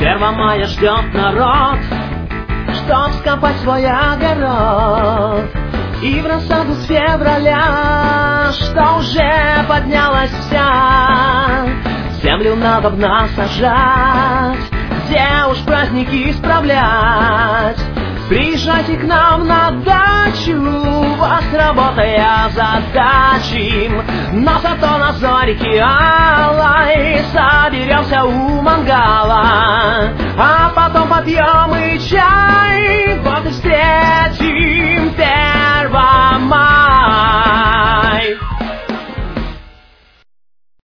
1 мая ждет народ, чтоб скопать свой огород. И в рассаду с февраля, что уже поднялась вся, землю надобно сажать, где уж праздники справлять. Приезжайте к нам на дачу, вас работой озадачим, но зато на зорике алой соберемся у мангала, а потом попьем и чай,